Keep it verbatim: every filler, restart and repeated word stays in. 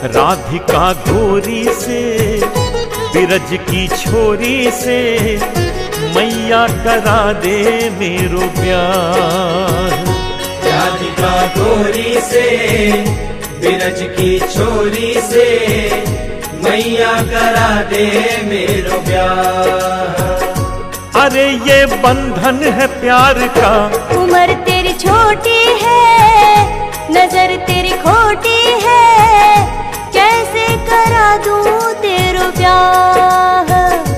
राधिका गोरी से बिरज की छोरी से मैया करा दे मेरो प्यार। राधिका गोरी से बिरज की छोरी से मैया करा दे मेरो प्यार। अरे ये बंधन है प्यार का, उम्र तेरी छोटी